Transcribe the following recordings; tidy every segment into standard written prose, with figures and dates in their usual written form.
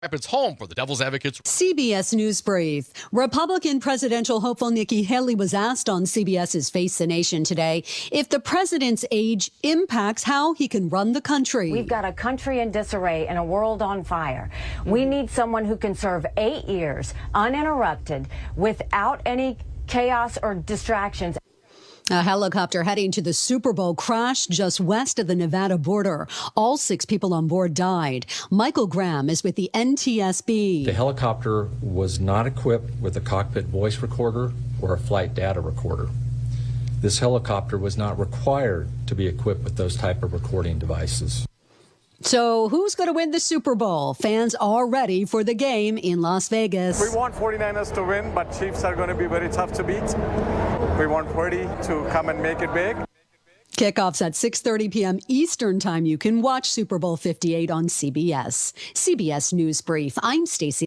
Rapids home for the Devil's Advocates. CBS News Brief. Republican presidential hopeful Nikki Haley was asked on CBS's Face the Nation today if the president's age impacts how he can run the country. We've got a country in disarray and a world on fire. We need someone who can serve 8 years uninterrupted without any chaos or distractions. A helicopter heading to the Super Bowl crashed just west of the Nevada border. All 6 people on board died. Michael Graham is with the NTSB. The helicopter was not equipped with a cockpit voice recorder or a flight data recorder. This helicopter was not required to be equipped with those type of recording devices. So who's going to win the Super Bowl? Fans are ready for the game in Las Vegas. We want 49ers to win, but Chiefs are going to be very tough to beat. We want Purdy to come and make it big. Kickoffs at 6:30 p.m. Eastern Time. You can watch Super Bowl 58 on CBS. CBS News Brief. I'm Stacey.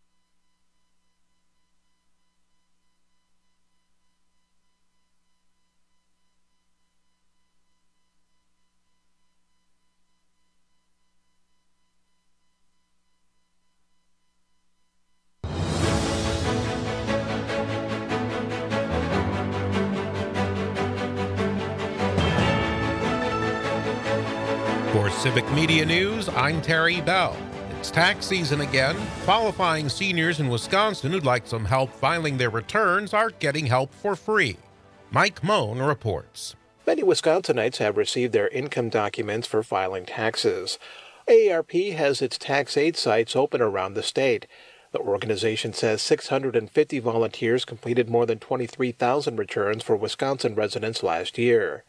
For Civic Media News, I'm Terry Bell. It's tax season again. Qualifying seniors in Wisconsin who'd like some help filing their returns are getting help for free. Mike Moen reports. Many Wisconsinites have received their income documents for filing taxes. AARP has its tax aid sites open around the state. The organization says 650 volunteers completed more than 23,000 returns for Wisconsin residents last year.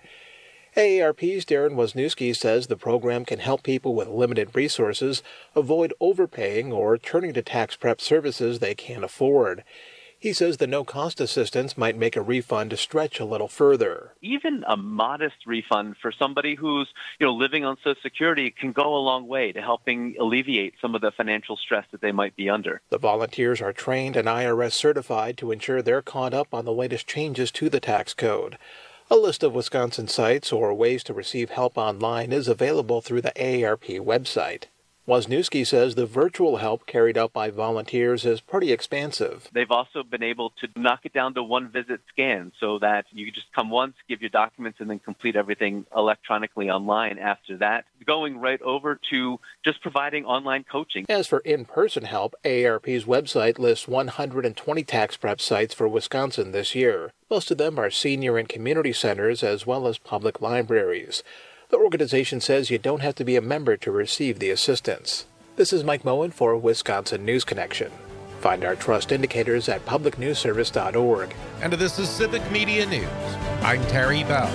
AARP's Darren Wisniewski says the program can help people with limited resources avoid overpaying or turning to tax prep services they can't afford. He says the no-cost assistance might make a refund stretch a little further. Even a modest refund for somebody who's, living on Social Security can go a long way to helping alleviate some of the financial stress that they might be under. The volunteers are trained and IRS certified to ensure they're caught up on the latest changes to the tax code. A list of Wisconsin sites or ways to receive help online is available through the AARP website. Wisniewski says the virtual help carried out by volunteers is pretty expansive. They've also been able to knock it down to one-visit scan so that you can just come once, give your documents, and then complete everything electronically online after that, going right over to just providing online coaching. As for in-person help, AARP's website lists 120 tax prep sites for Wisconsin this year. Most of them are senior and community centers as well as public libraries. The organization says you don't have to be a member to receive the assistance. This is Mike Moen for Wisconsin News Connection. Find our trust indicators at publicnewsservice.org. And this is Civic Media News. I'm Terry Bell.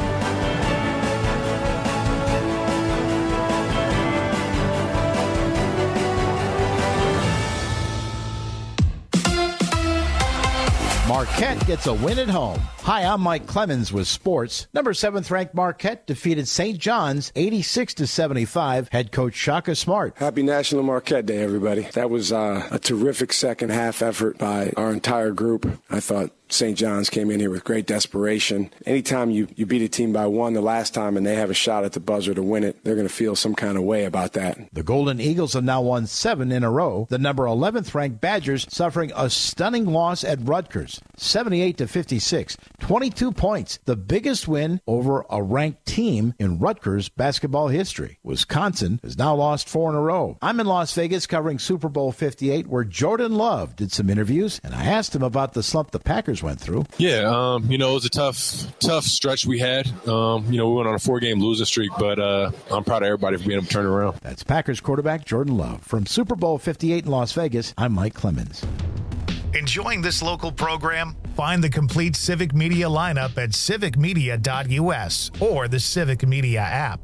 Marquette gets a win at home. Hi, I'm Mike Clemens with sports. Number 7th ranked Marquette defeated St. John's 86-75. Head coach Shaka Smart. Happy National Marquette Day, everybody. That was a terrific second half effort by our entire group. I thought St. John's came in here with great desperation. Anytime you beat a team by 1 the last time and they have a shot at the buzzer to win it, they're going to feel some kind of way about that. The Golden Eagles have now won 7 in a row. The number 11th ranked Badgers suffering a stunning loss at Rutgers, 78-56. 22 points, the biggest win over a ranked team in Rutgers basketball history. Wisconsin has now lost 4 in a row. I'm in Las Vegas covering Super Bowl 58, where Jordan Love did some interviews, and I asked him about the slump the Packers went through. Yeah, it was a tough stretch we had. We went on a 4-game losing streak, but I'm proud of everybody for being able to turn it around. That's Packers quarterback Jordan Love. From Super Bowl 58 in Las Vegas, I'm Mike Clemens. Enjoying this local program? Find the complete Civic Media lineup at civicmedia.us or the Civic Media app.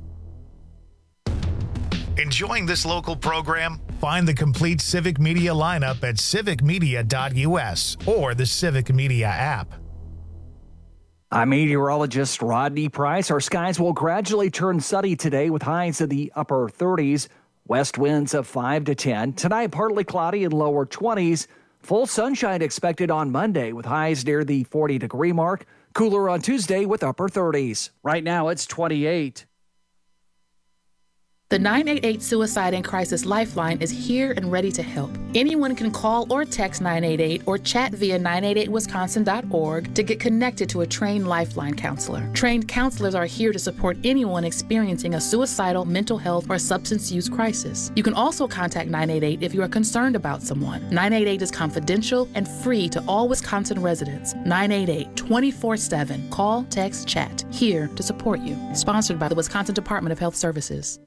Enjoying this local program? Find the complete Civic Media lineup at civicmedia.us or the Civic Media app. I'm meteorologist Rodney Price. Our skies will gradually turn sunny today with highs in the upper 30s, west winds of 5 to 10. Tonight, partly cloudy and lower 20s. Full sunshine expected on Monday with highs near the 40-degree mark. Cooler on Tuesday with upper 30s. Right now, it's 28. The 988 Suicide and Crisis Lifeline is here and ready to help. Anyone can call or text 988 or chat via 988wisconsin.org to get connected to a trained Lifeline counselor. Trained counselors are here to support anyone experiencing a suicidal, mental health, or substance use crisis. You can also contact 988 if you are concerned about someone. 988 is confidential and free to all Wisconsin residents. 988 24/7. Call, text, chat. Here to support you. Sponsored by the Wisconsin Department of Health Services.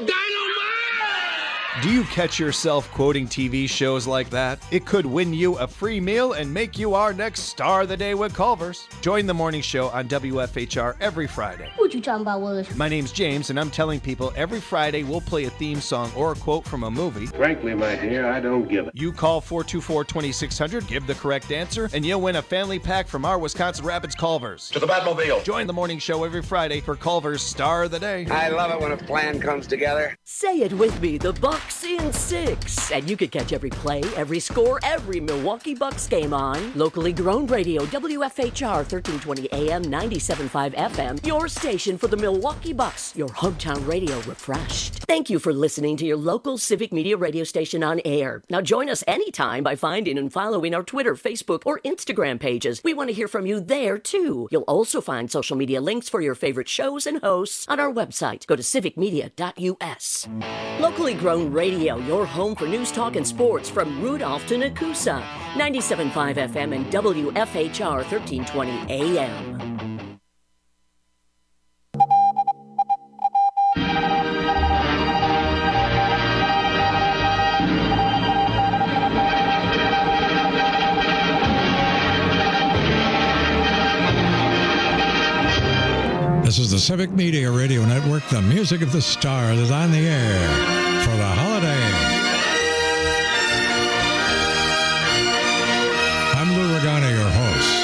Do you catch yourself quoting TV shows like that? It could win you a free meal and make you our next star of the day with Culver's. Join the morning show on WFHR every Friday. What you talking about, Willis? My name's James, and I'm telling people every Friday we'll play a theme song or a quote from a movie. Frankly, my dear, I don't give it. You call 424-2600, give the correct answer, and you'll win a family pack from our Wisconsin Rapids Culver's. To the Batmobile. Join the morning show every Friday for Culver's Star of the Day. I love it when a plan comes together. Say it with me, the Bucks in 6. And you can catch every play, every score, every Milwaukee Bucks game on locally grown radio, WFHR 1320 AM, 97.5 FM, your station for the Milwaukee Bucks, your hometown radio refreshed. Thank you for listening to your local Civic Media radio station on air. Now join us anytime by finding and following our Twitter, Facebook, or Instagram pages. We want to hear from you there, too. You'll also find social media links for your favorite shows and hosts on our website. Go to civicmedia.us. Locally grown radio, your home for news, talk, and sports from Rudolph to Nakusa. 97.5 FM and WFHR 1320 AM. This is the Civic Media Radio Network, the music of the stars is on the air for the holiday. I'm Lou Regano, your host.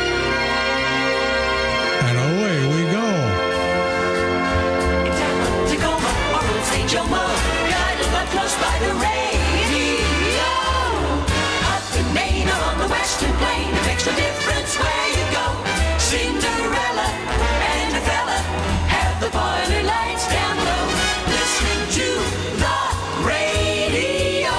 And away we go. In Tacoma or Old St. Jomo, guided up close by the radio. Up in Maine or on the Western Plain, it makes no difference where you go. Cinderella and a fella have the boiler lights down low, listening to the radio.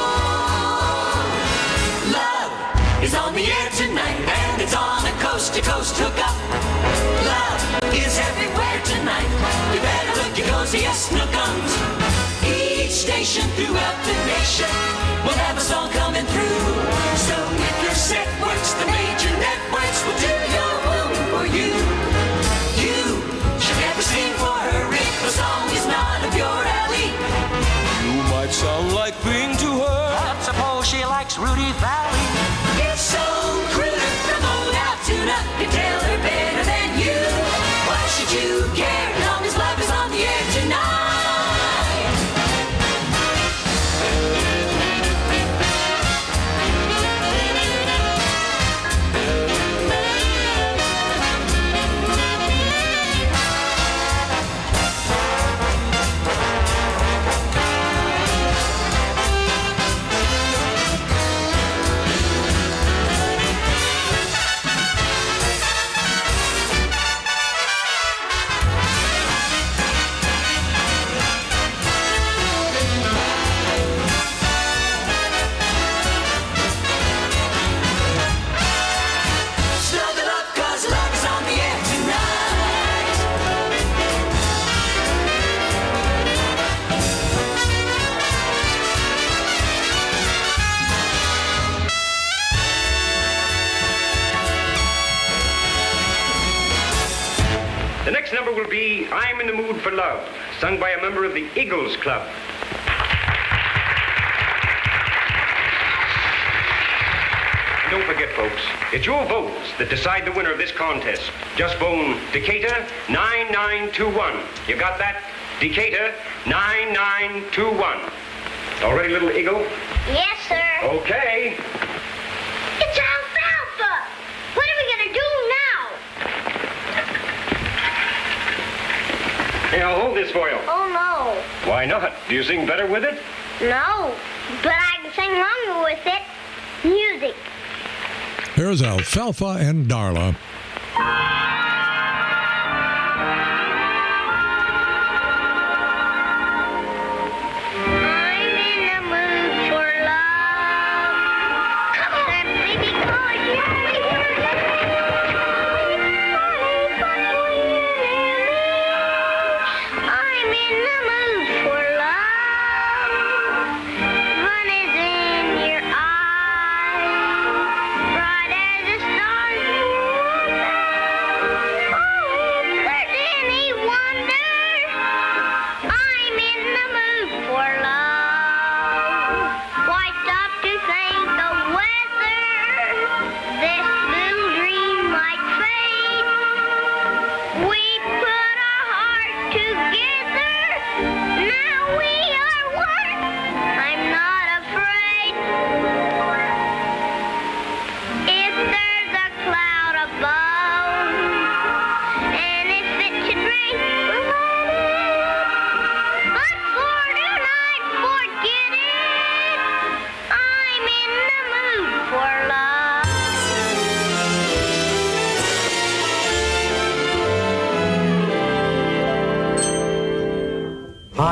Love is on the air tonight, and it's on a coast-to-coast hookup. Love is everywhere tonight. You better look your coziest nookums. Each station throughout the nation will have a song coming through. So if your set works, the major networks will do your woo for you. You should never sing for her if the song is not up your alley. You might sound like Bing to her, but suppose she likes Rudy Valley. It's so crude from old Altoona, can tell her better than you. Why should you care as long as love is on the air tonight? The next number will be I'm in the Mood for Love, sung by a member of the Eagles Club. And don't forget, folks, it's your votes that decide the winner of this contest. Just phone Decatur 9921. You got that? Decatur 9921. All ready, little eagle? Yes, sir. Okay. It's alfalfa. What are we going to do now? Hey, I'll hold this for you. Oh, no. Why not? Do you sing better with it? No, but I can sing longer with it. Music. Here's Alfalfa and Darla.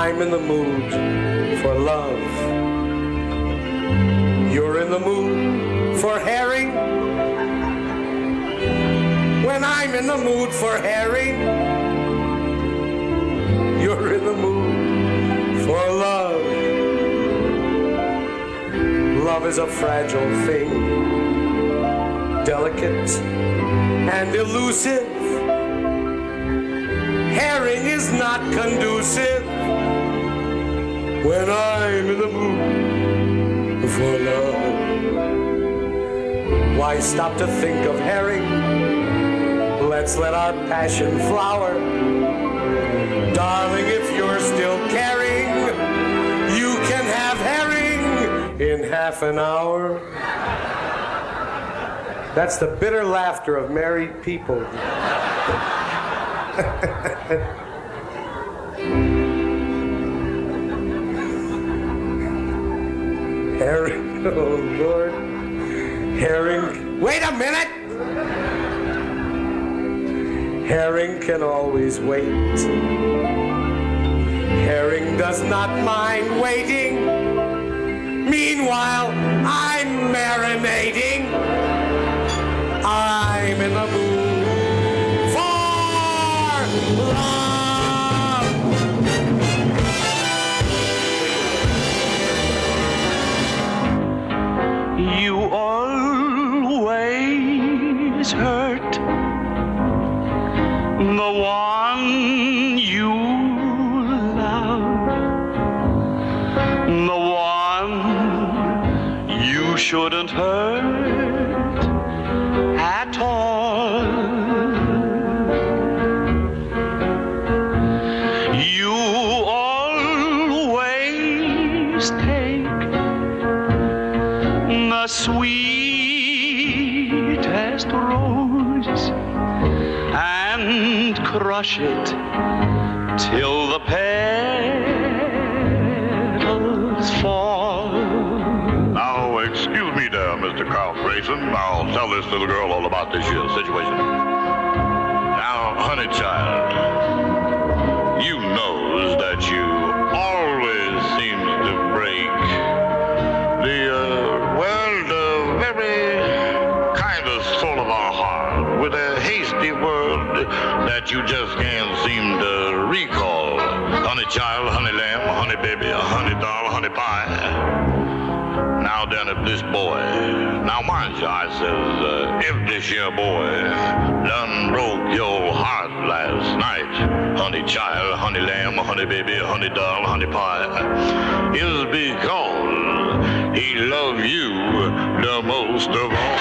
I'm in the mood for love. You're in the mood for herring. When I'm in the mood for herring, you're in the mood for love. Love is a fragile thing, delicate and elusive. Herring is not conducive when I'm in the mood for love. Why stop to think of herring? Let's let our passion flower. Darling, if you're still caring, you can have herring in half an hour. That's the bitter laughter of married people. Herring, oh Lord. Herring, wait a minute! Herring can always wait. Herring does not mind waiting. Meanwhile, I'm marinating. I'm in the mood for love. You always hurt the one you love, the one you shouldn't hurt at all. You always take the sweetest rose and crush it till the petals fall. Now, excuse me there, Mr. Carl Grayson. I'll tell this little girl all about this here situation. Now, honey child, you knows that you always seems to break the very kind of soul of our heart with a hasty word that you just can't seem to recall. Honey child, honey lamb, honey baby, honey doll, honey pie. Now then, if this boy, now mind you, I says, if this here boy done broke your heart last night, honey child, honey lamb, honey baby, honey doll, honey pie, is because he loved you the most of all.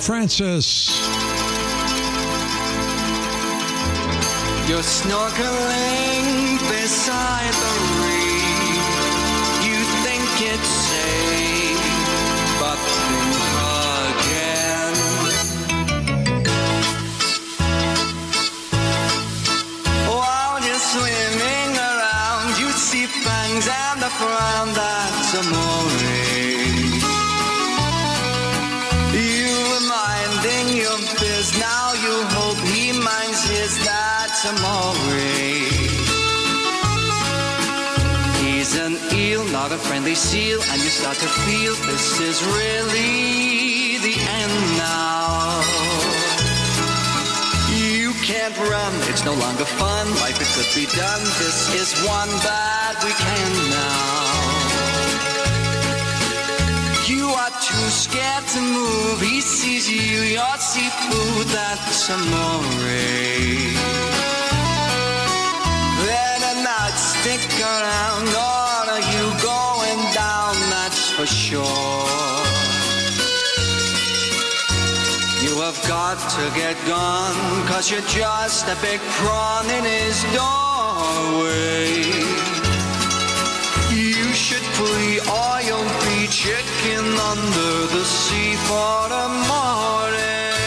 Francis. You're snorkeling beside the reef. You think it's safe, but think again. While you're swimming around, you see fangs and a frown. That's amore. You reminding your biz, now you hope he minds his. That's amore. He's an eel, not a friendly seal, and you start to feel this is really the end now. You can't run, it's no longer fun, life it could be done, this is one bad weekend now. You are too scared to move, he sees you, your seafood, that's amore. Better not stick around, or are you going down, that's for sure. You have got to get gone, 'cause you're just a big prawn in his doorway. You should flee, or you'll be chicken under the sea for a morning.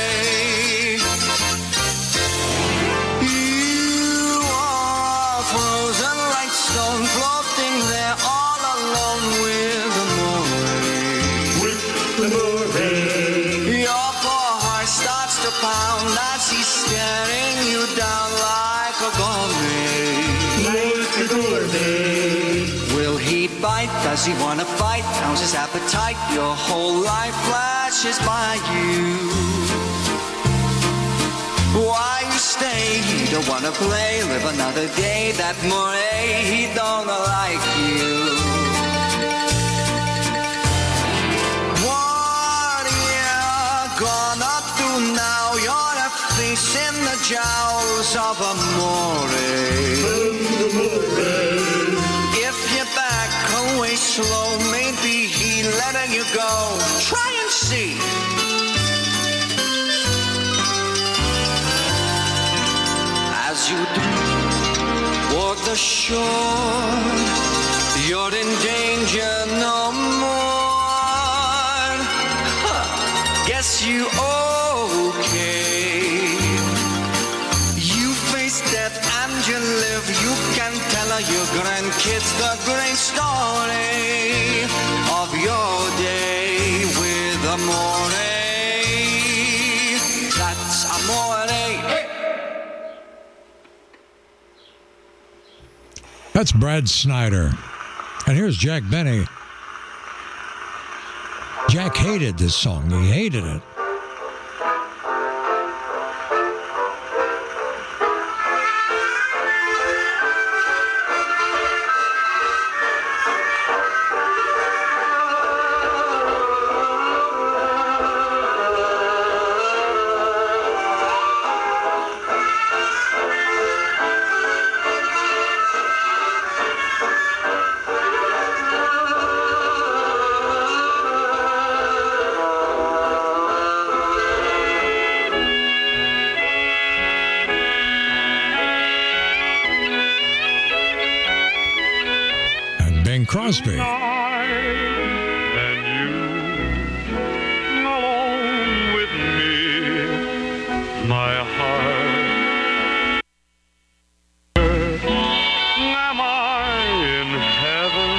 You are frozen like stone, floating there all alone with the morning. With the morning. Your poor heart starts to pound as he's staring you down like a gourmet. Like a gourmet. Will he bite? Does he want to fight? How's his appetite? Your whole life flashes by you. Why you stay? He don't want to play. Live another day. That Moray, he don't like you. What are you gonna do now? You're a face in the jowls of a Moray. If you're back away slow, maybe he letting you go. Try and see. As you do walk the shore, you're in danger no more. Guess you okay. You face death and you live. You can tell your grandkids the great story of your day with amore. That's amore. That's Brad Snyder. And here's Jack Benny. Jack hated this song. He hated it. Crosby. And you alone with me, my heart. Am I in heaven?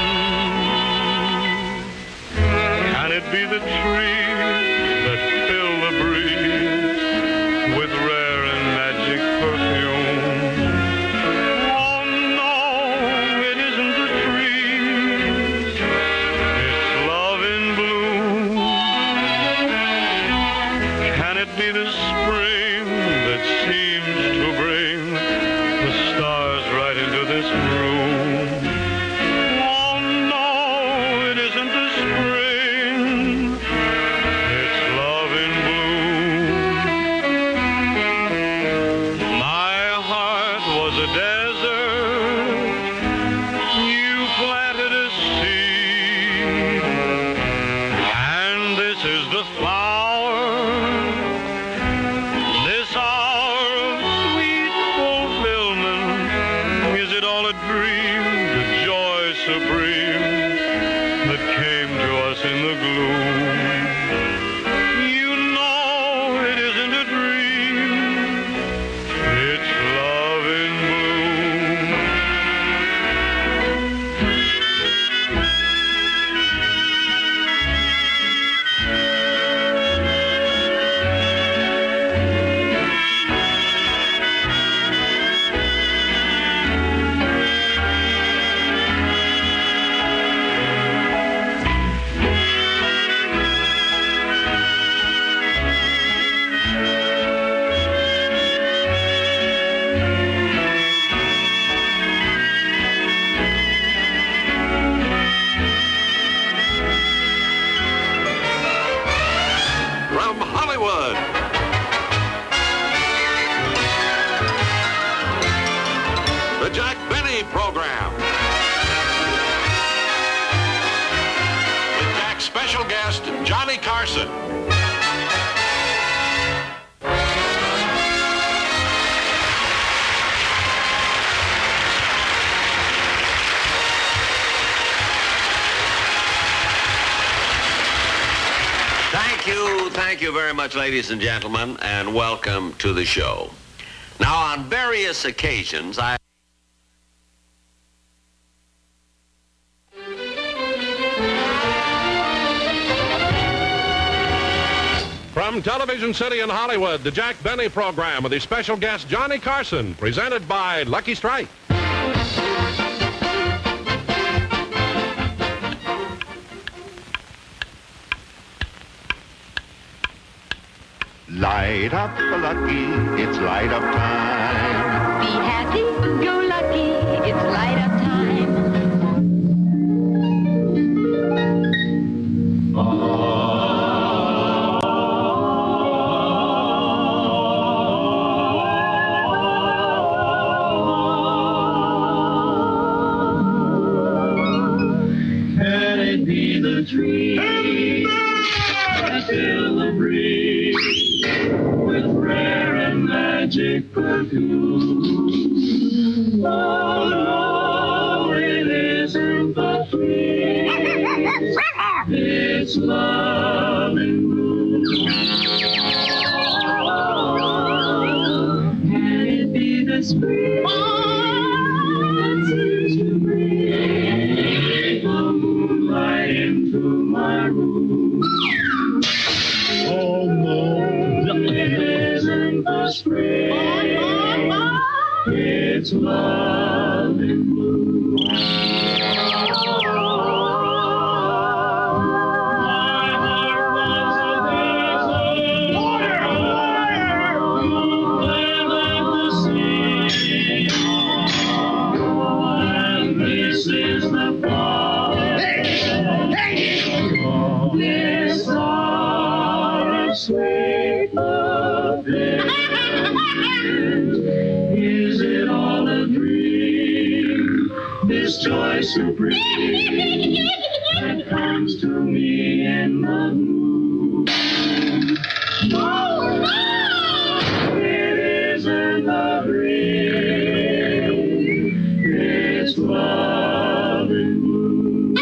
Can it be the trees that fill the breeze with rare and magic perfume? Be the spring that seems Carson. Thank you very much, ladies and gentlemen, and welcome to the show. Now, on various occasions, From Television City in Hollywood, the Jack Benny program with his special guest, Johnny Carson, presented by Lucky Strike. Light up, Lucky, it's light up time. Be happy, go lucky, it's light up time. Can it be the tree that fill the breeze with rare and magic perfume? Oh no, it isn't the tree. It's love in bloom. Can it be the spring that seems to bring the moonlight into my room? Oh no, it isn't the spring. It's love in bloom. My heart was a desert, and at the sea. And this is the part. This hour of sweet fulfillment. Is it all a dream? This joy supreme that comes to me in the moon. Oh no! It isn't a dream. It's love in bloom.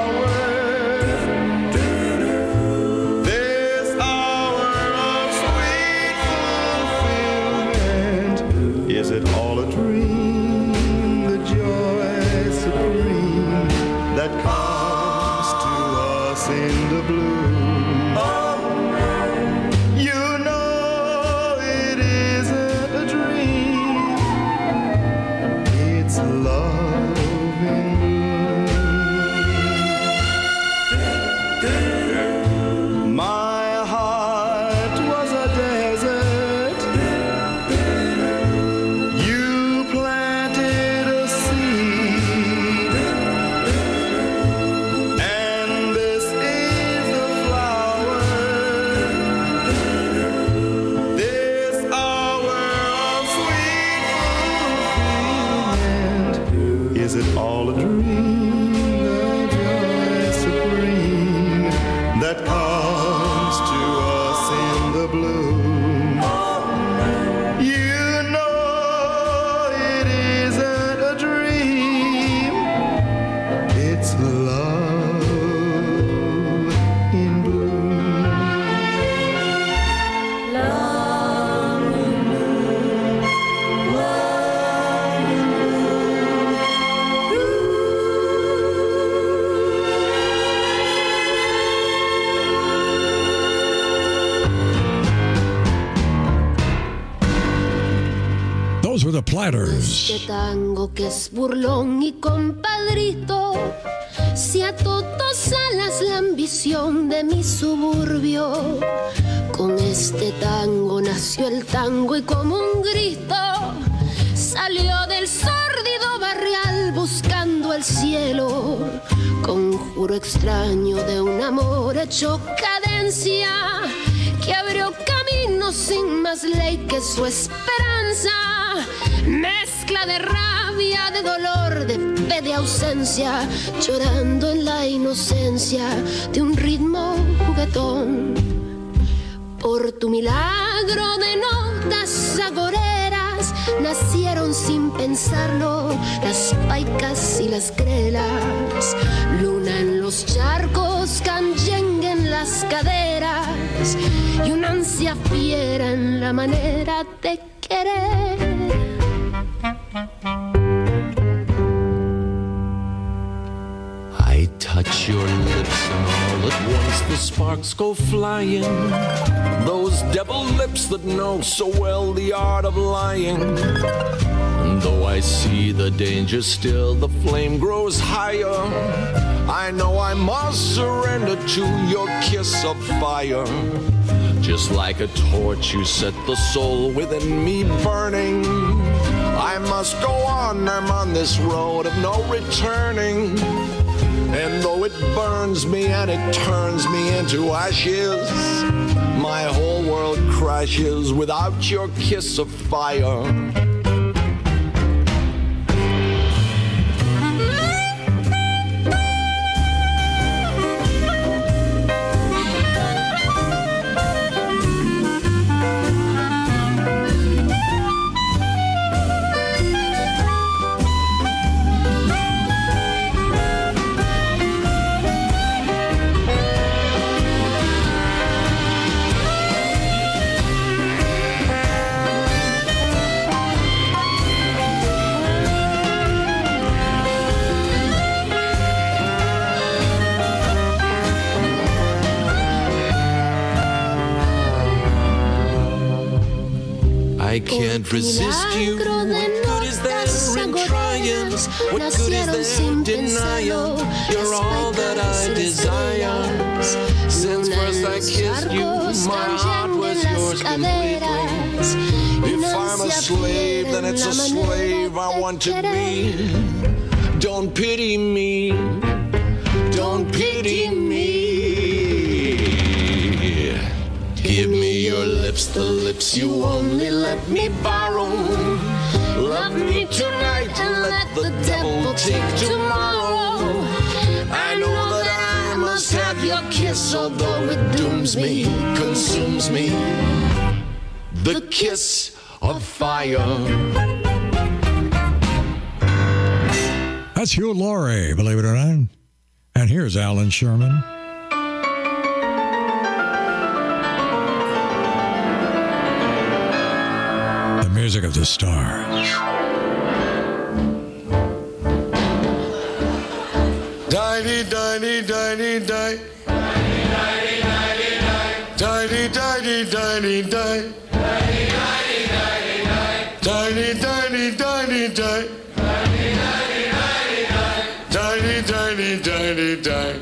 This hour of sweet You know it isn't a dream. It's love in bloom. Love in bloom. Love in Those were the Platters. Este tango que es burlón y compadrito, si a todos alas la ambición de mi suburbio. Con este tango nació el tango y como un grito salió del sórdido barrial buscando el cielo. Conjuro extraño de un amor hecho cadencia que abrió camino sin más ley que su esperanza. Mezcla de rabia, de dolor, de fe, de ausencia, llorando en la inocencia de un ritmo juguetón. Por tu milagro de notas agoreras nacieron sin pensarlo las paicas y las grelas. Luna en los charcos, canyengue en las caderas y una ansia fiera en la manera de querer. I touch your lips and all at once the sparks go flying. Those devil lips that know so well the art of lying. And though I see the danger still, the flame grows higher. I know I must surrender to your kiss of fire. Just like a torch you set the soul within me burning. I must go on, I'm on this road of no returning. And though it burns me and it turns me into ashes, my whole world crashes without your kiss of fire. I can't resist you. What good is there in trying? What good is there in denying? You're all that I desire. Since first I kissed you, my heart was yours completely. If I'm a slave, then it's a slave I want to be. Don't pity me. Don't pity me. Give me your lips, the lips you only let me borrow. Love me tonight and let the devil take tomorrow. I know that I must have your kiss, although it dooms me, consumes me. The kiss of fire. That's Hugh Laurie, believe it or not. And here's Alan Sherman. Music of the Stars. Die, die, die, die, die. Die, die, die, die, die. Die, die, die, die. Die, die, die, die.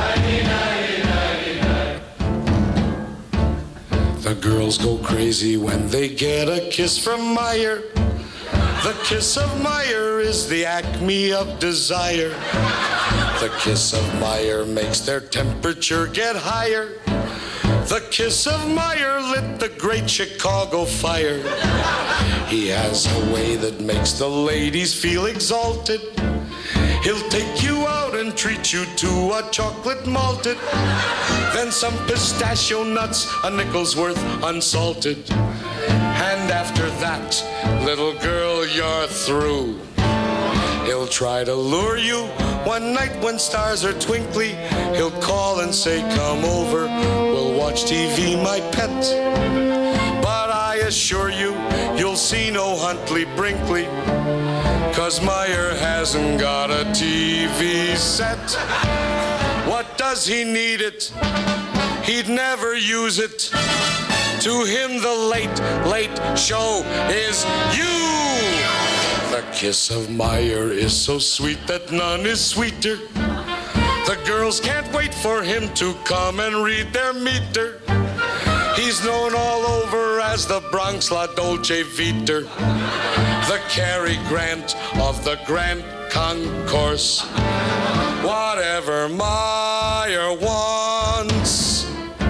The girls go crazy when they get a kiss from Meyer. The kiss of Meyer is the acme of desire. The kiss of Meyer makes their temperature get higher. The kiss of Meyer lit the great Chicago fire. He has a way that makes the ladies feel exalted. He'll take you out and treat you to a chocolate malted, then some pistachio nuts, a nickel's worth unsalted. And after that, little girl, you're through. He'll try to lure you one night when stars are twinkly. He'll call and say, come over, we'll watch TV, my pet. But I assure you, you'll see no Huntley Brinkley, 'cause Meyer hasn't got a TV set. What does he need it? He'd never use it. To him the late, late show is you. The kiss of Meyer is so sweet that none is sweeter. The girls can't wait for him to come and read their meter. He's known all over as the Bronx La Dolce Vita, the Cary Grant of the Grand Concourse. Whatever Meyer wants,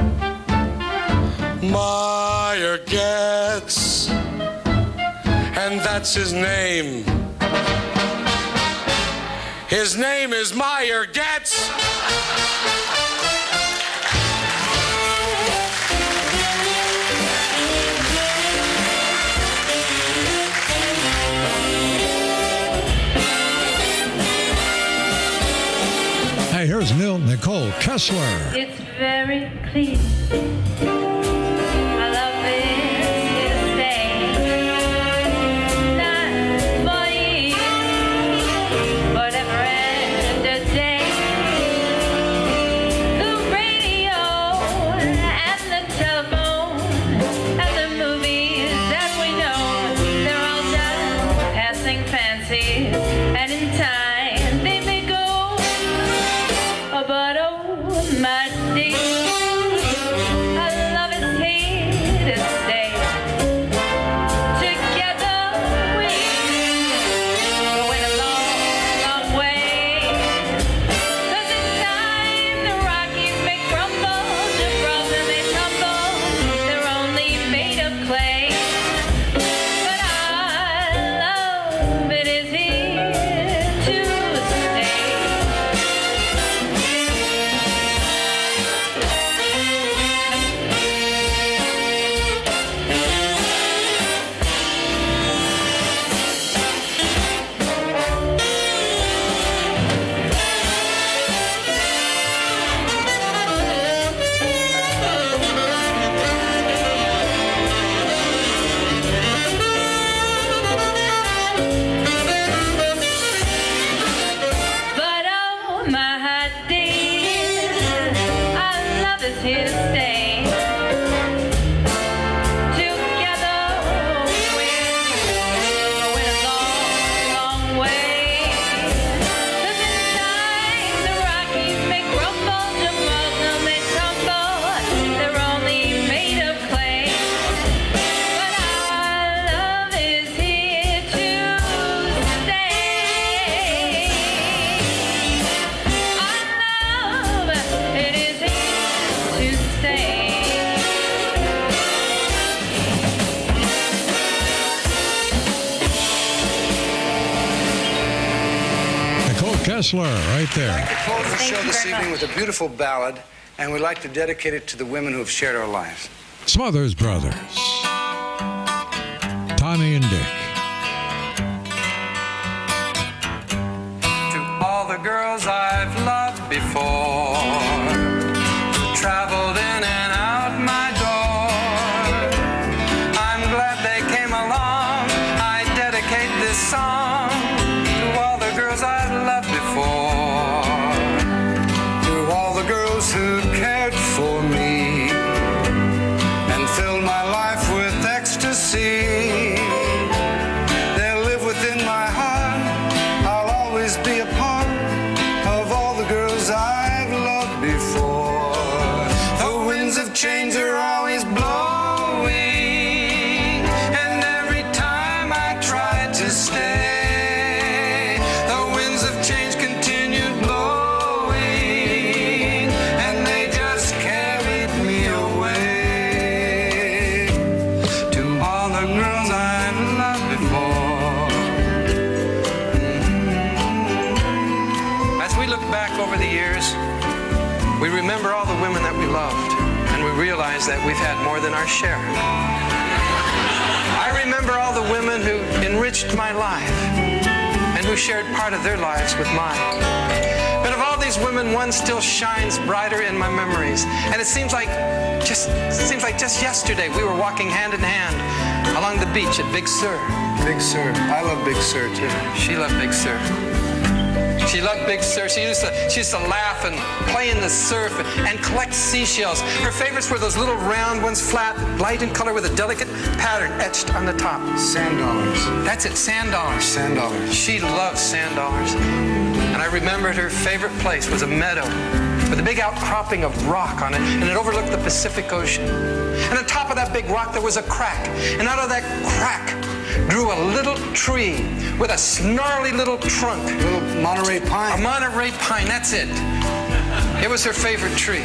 Meyer gets, and that's his name. His name is Meyer Getz. Hey, here's Nicole Kessler. It's very clear. I love this here to stay. Not for years, but ever and a day. The radio and the telephone and the movies that we know, they're all just passing fancies, and in time they may go. But oh, my dear, I love is here to stay. Together we went a long, long way. 'Cause in time the Rockies may crumble, Gibraltar may tumble, they're only made of clay. But our love, it is here to stay. But oh, my dear, our love is here to stay. Together we're a long, long way. 'Cause in time the Rockies may crumble, Gibraltar may tumble, they're only made of clay. But our love is here to stay. Our love, it is here to stay. Nicole Kessler, right there. We'd like to close the Thank show you this very evening much. with a beautiful ballad, and we'd like to dedicate it to the women who have shared our lives. Smothers Brothers. Tommy and Dick. To all the girls I've loved before, traveled in and out my door, I'm glad they came along. I dedicate this song to all the girls I've loved before, to all the girls who cared for me and filled my life with ecstasy. They'll live within my heart. I'll always be a part of all the girls I've loved realize that we've had more than our share. I remember all the women who enriched my life and who shared part of their lives with mine. But of all these women, one still shines brighter in my memories. And it seems like just yesterday we were walking hand in hand along the beach at Big Sur. Big Sur. I love Big Sur, too. She loved Big Sur. She loved Big Sur. She used to laugh and play in the surf and collect seashells. Her favorites were those little round ones, flat, light in color with a delicate pattern etched on the top. Sand dollars. That's it, sand dollars. Sand dollars. She loved sand dollars. And I remembered her favorite place was a meadow with a big outcropping of rock on it, and it overlooked the Pacific Ocean. And on top of that big rock, there was a crack. And out of that crack grew a little tree with a snarly little trunk. A little Monterey pine. A Monterey pine, that's it. It was her favorite tree.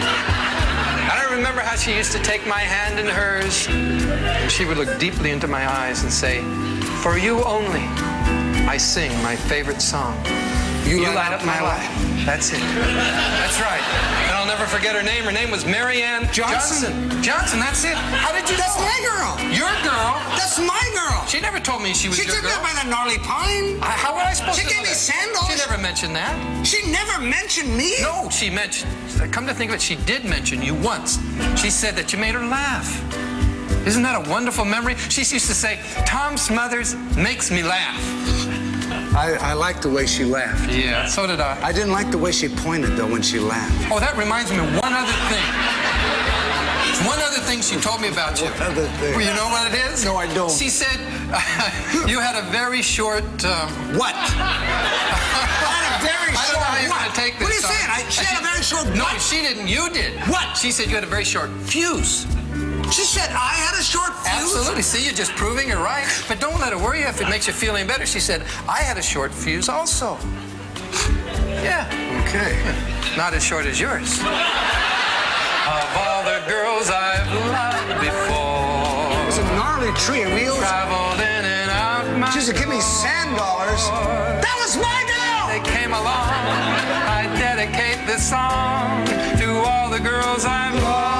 And I remember how she used to take my hand in hers. She would look deeply into my eyes and say, "For you only, I sing my favorite song. You light up my life." That's it. That's right. And I'll never forget her name. Her name was Marianne Johnson. Johnson, that's it. How did you know? That's my girl. Your girl? That's my girl. She never told me she was your girl. She took me by the gnarly pine. How would I supposed to know She gave me that? sandals. She never mentioned that. She never mentioned me? No, she mentioned. Come to think of it, she did mention you once. She said that you made her laugh. Isn't that a wonderful memory? She used to say, "Tom Smothers makes me laugh." I liked the way she laughed. Yeah, so did I. I didn't like the way she pointed, though, when she laughed. Oh, that reminds me of one other thing. One other thing she told me about you. What other thing? Well, you know what it is? No, I don't. She said you had a very short... What? I had a very I don't know how you're going to take this. What are you saying? She had a very short No, what? she didn't. You did. What? She said you had a very short fuse. She said I had a short fuse? Absolutely. See, you're just proving her right. But don't let it worry you if it makes you feel any better. She said, I had a short fuse also. Yeah. Okay. Not as short as yours. Of all the girls I've loved before. It was a gnarly tree, and we traveled in and out my She used to give me sand dollars. That was my girl! They came along. I dedicate this song to all the girls I've loved.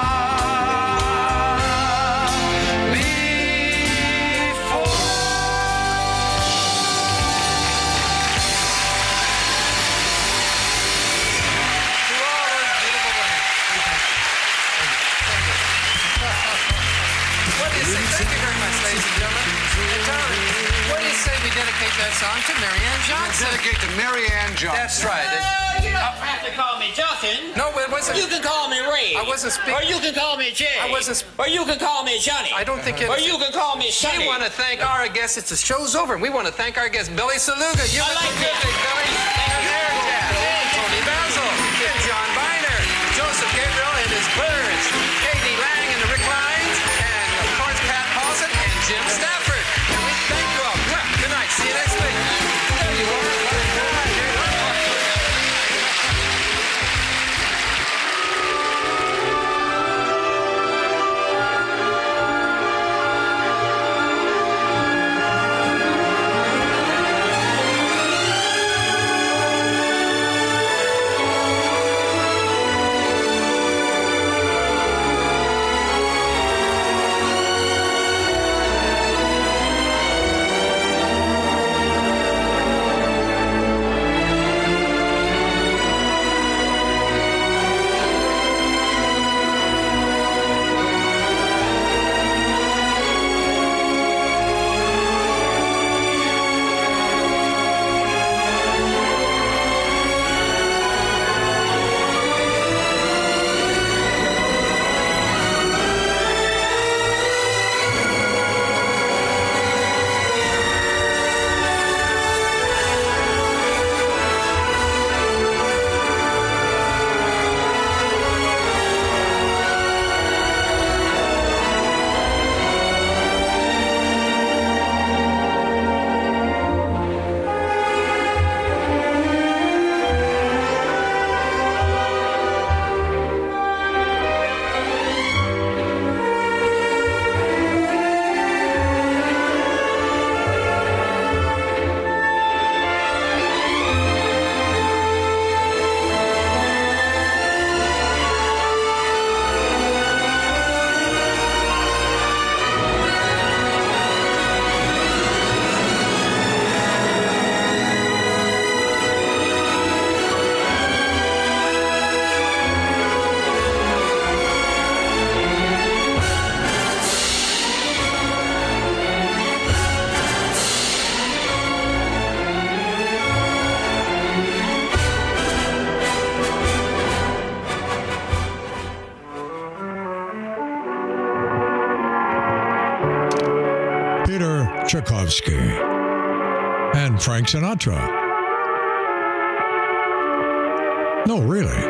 Dedicate that song to Marianne Johnson. Dedicate to Marianne Johnson. That's right. You don't have to call me Johnson. No, it wasn't. You can call me Ray. I wasn't speaking. Or you can call me Jay. I wasn't. Or you can call me Johnny. I don't think it. Or you can call me Sonny. We want to thank our guests. It's the show's over, and we want to thank our guest Billy Saluga. You I like music, Billy. And Aaron Jazz, Tony Basil, and John Biner, Joseph Gabriel and his Birds, Katie Lang and the Rick Lines, and of course Pat Paulson and Jim Stafford. And we thank you all. Well, good night. See you next week. There you are. Tchaikovsky, and Frank Sinatra. No, really.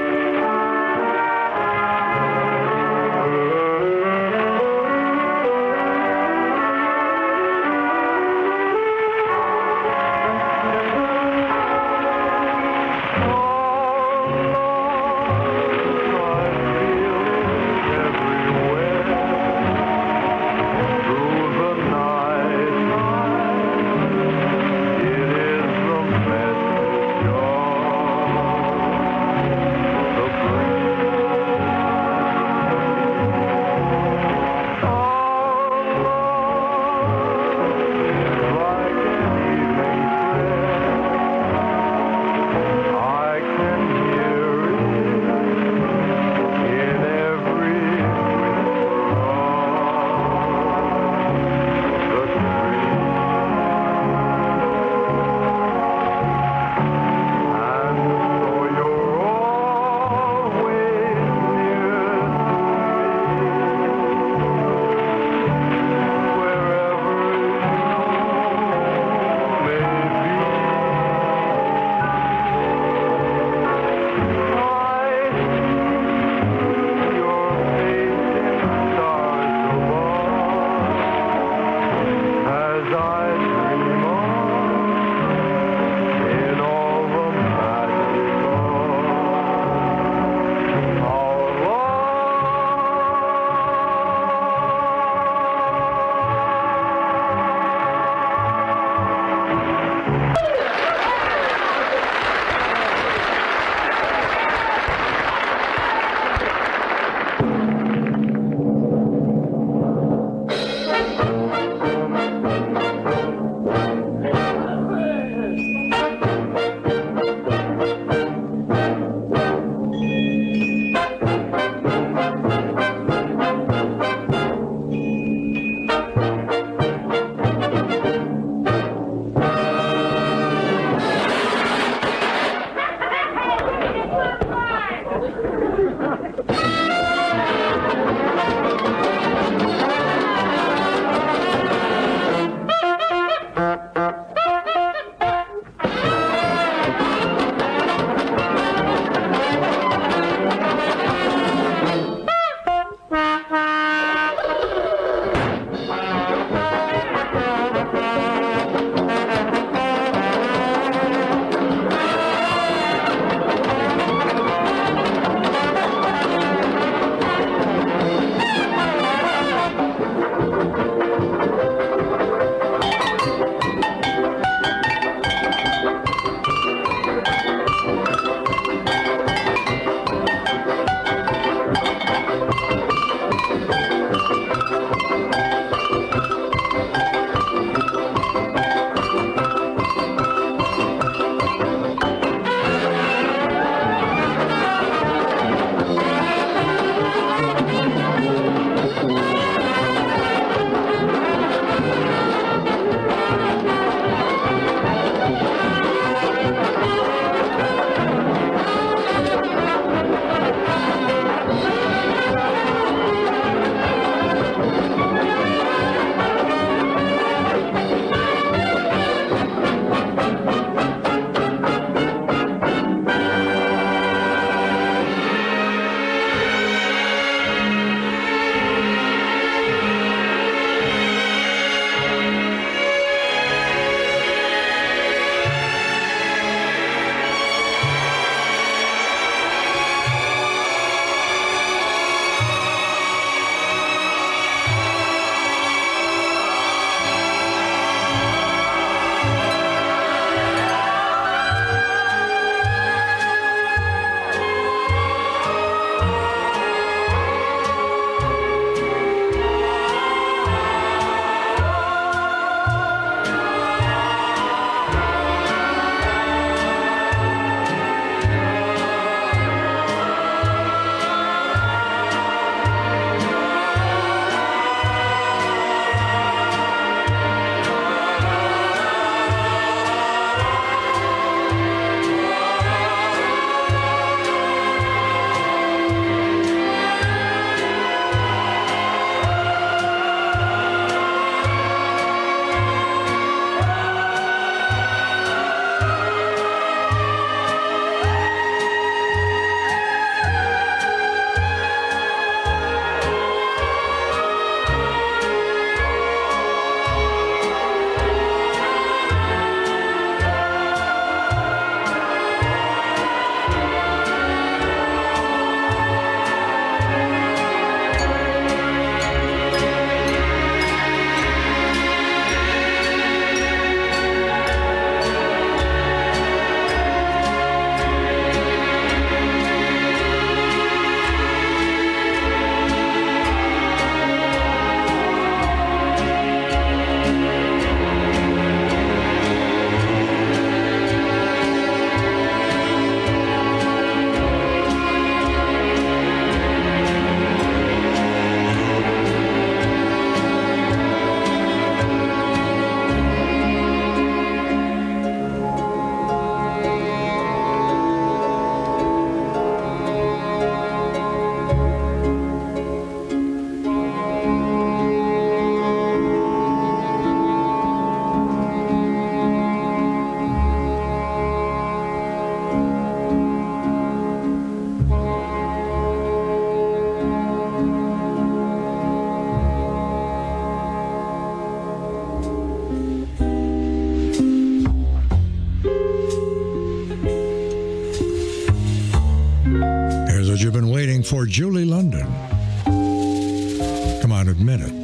for Julie London. Come on, admit it.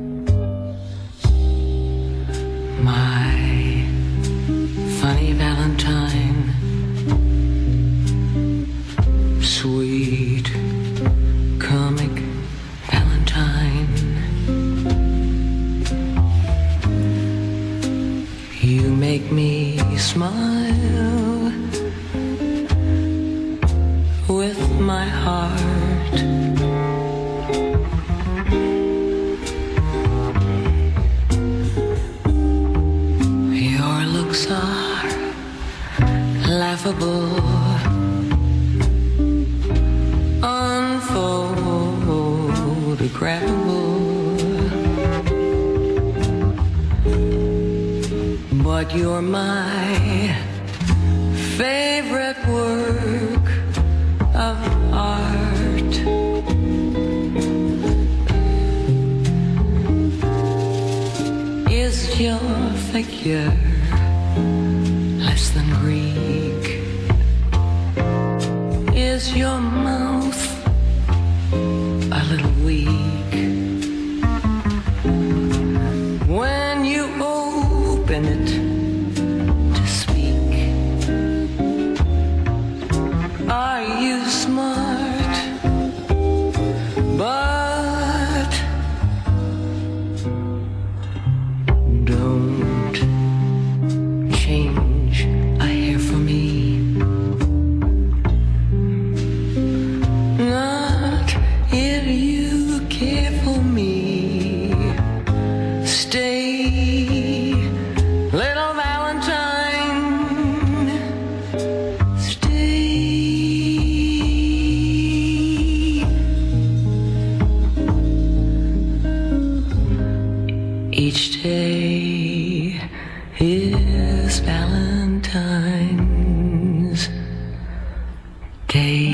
My funny Valentine, sweet comic Valentine, you make me smile with my heart. Your looks are laughable, unphotographable, but you're my favorite work of art. Is your figure less than Greek? Is your mouth a little weak? When you open it to speak, are you smart? But don't change a hair for me. Not if you care for me. Stay, little Valentine. Stay. Each day is Valentine's Day.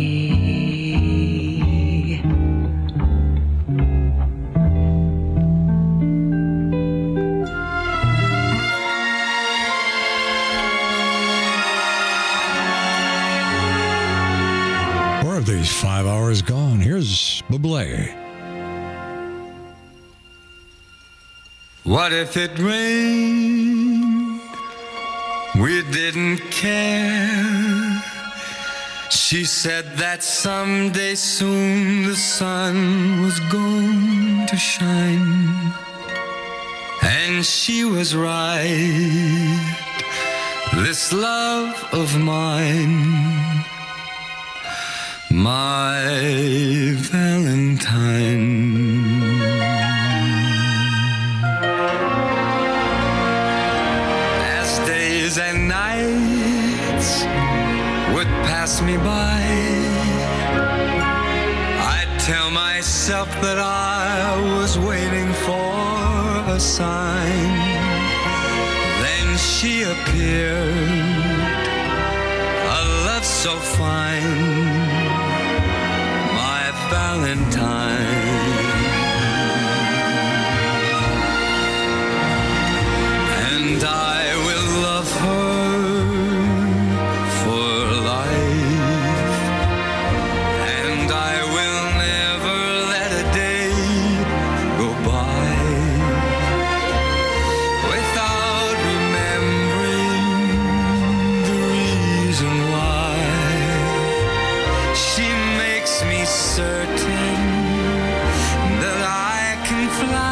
Where have these 5 hours gone? Here's Bublé. What if it rained? We didn't care. She said that someday soon the sun was going to shine. And she was right. This love of mine, my Valentine. And nights would pass me by, I'd tell myself that I was waiting for a sign. Then she appeared, a love so fine, my Valentine. And I will love her for life, and I will never let a day go by without remembering the reason why. She makes me certain that I can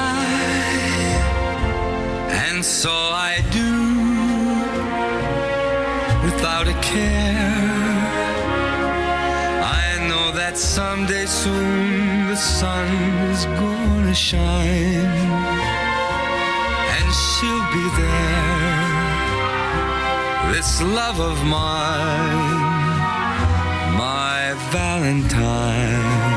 fly, and so I do without a care. I know that someday soon the sun is gonna shine, and she'll be there. This love of mine, my Valentine.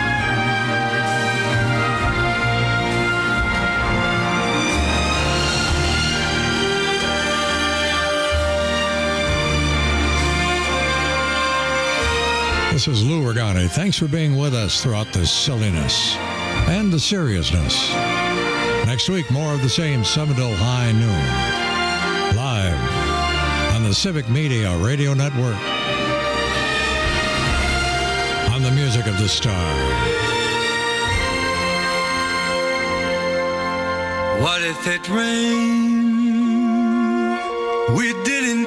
This is Lou Regani. Thanks for being with us throughout the silliness and the seriousness. Next week, more of the same 7 till high noon. Live on the Civic Media Radio Network. On the Music music of the Stars. What if it rained? We didn't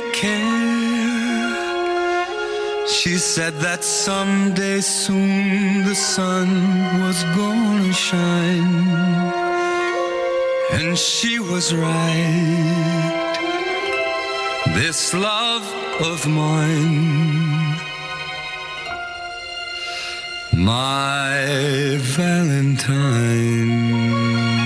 care. She said that someday soon the sun was gonna shine. And she was right. This love of mine, my Valentine.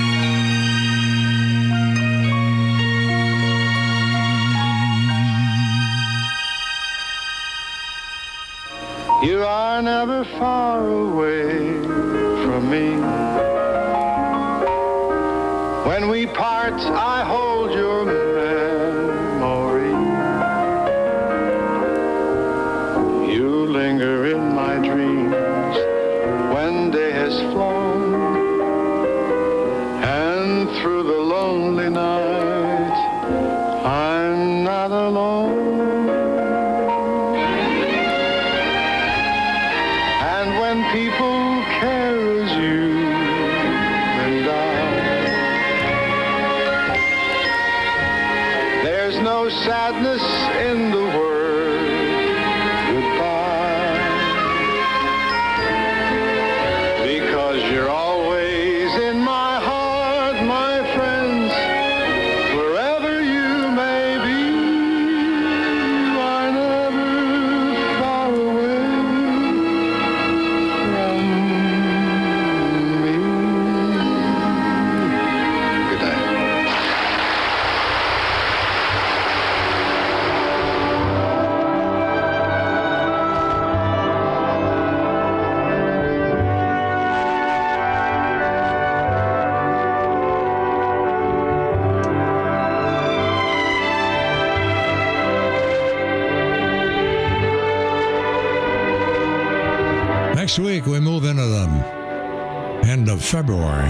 You are never far away from me. When we part, I hold your memory. You linger in my dreams when day has flown, and through the lonely night, I'm not alone. When people care as you and I, there's no sadness in the word goodbye, because you're always in my heart, my friends, wherever you may be. You are never far away. Next week, we move into the end of February.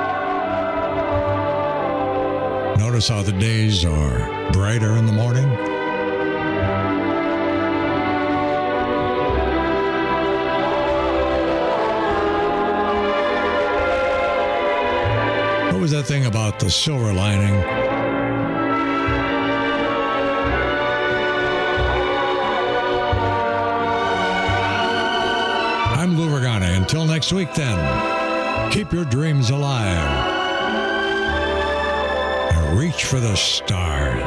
Notice how the days are brighter in the morning. What was that thing about the silver lining? I'm Lou Regani. Until next week, then, keep your dreams alive and reach for the stars.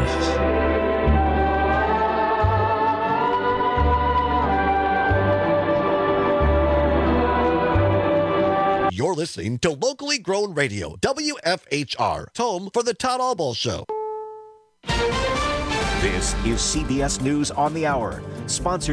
You're listening to Locally Grown Radio, WFHR, home for the Todd Albaugh Show. This is CBS News on the Hour, sponsored